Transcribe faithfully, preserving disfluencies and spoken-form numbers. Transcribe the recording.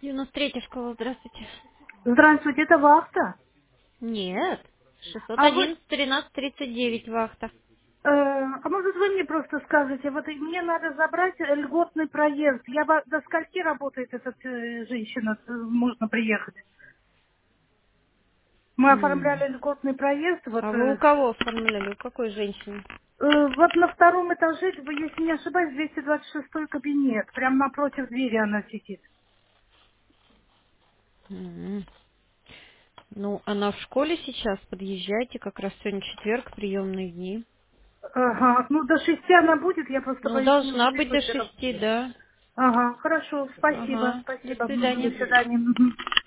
девяносто третья школа, здравствуйте. Здравствуйте, это вахта. Нет. шестьсот А вы, одиннадцать тринадцать тридцать девять вахта. э, а может вы мне просто скажете, вот и мне надо забрать льготный проезд. Я во- до скольки работает эта э, женщина, э, можно приехать? Мы М. оформляли льготный проезд, вот, А вы у э, кого оформляли? У какой женщины? э, вот на втором этаже, вы, если не ошибаюсь, двести двадцать шестой кабинет, прямо напротив двери она сидит. М. Ну, она в школе сейчас, подъезжайте, как раз сегодня четверг, приемные дни. Ага, ну до шести она будет, я просто Ну, боюсь, не должна быть успеть до утром. шести, да. Ага, хорошо, спасибо, Ага, до спасибо. Мгм, до свидания. свидания. Мгм.